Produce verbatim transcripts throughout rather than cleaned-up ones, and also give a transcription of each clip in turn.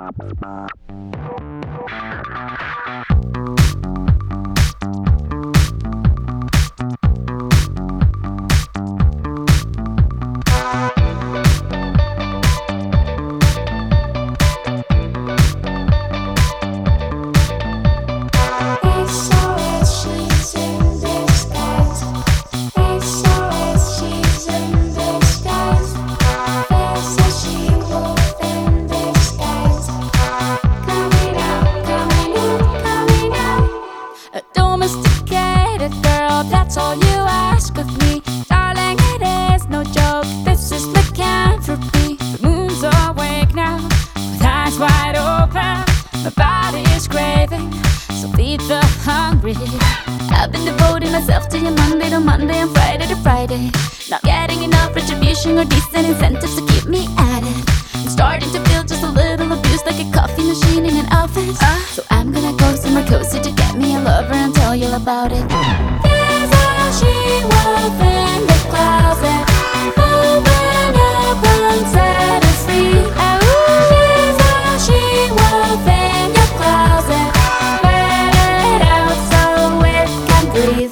That's all you ask of me, darling, it is no joke. This is lycanthropy. The moon's awake now, with eyes wide open. My body is craving, so feed the hungry. I've been devoting myself to you Monday to Monday and Friday to Friday. Not getting enough retribution or decent incentives to keep me at it. I'm starting to feel just a little abused, like a coffee machine in an office. uh, So I'm gonna go somewhere cozy to get me a lover and tell you about it. She wolf in the closet, open up and set us free. There's a she wolf in your closet, let it out so it can breathe.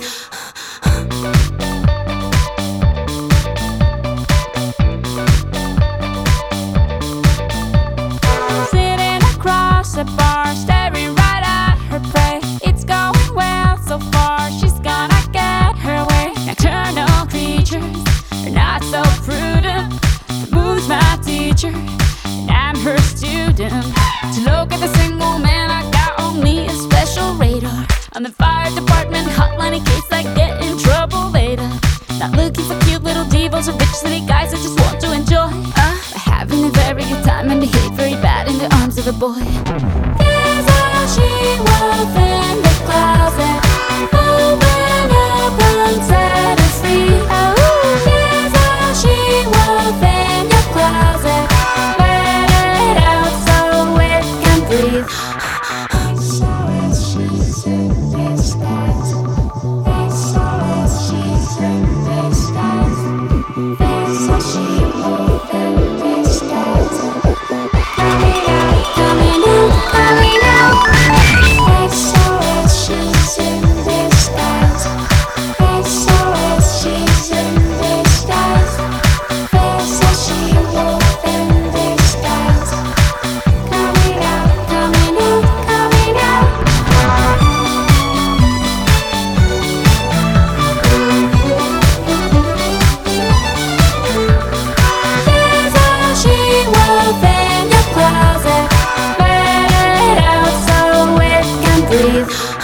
Sitting across the bar, staring right at her prey. It's going well so far, she's gonna nocturnal creatures are not so prudent. The moon's my teacher, and I'm her student. To look at the single man, I got on me a special radar. On the fire department hotline in case I get in trouble later. Not looking for cute little divas or rich city guys, I just want to enjoy uh, by having a very good time and behave very bad in the arms of a boy. There's a she wolf in the closet, open up and set us free. Oh, there's a she wolf in your closet, let it out so it can breathe. So it's she's in disguise. So it's she's in disguise. There's a she wolf in disguise. Coming out, coming out, coming out. So it's she's in disguise. So it's she's in disguise. There's a she wolf in disguise. Coming out, coming out, coming out. There's a she wolf in your closet, let it out so it can breathe.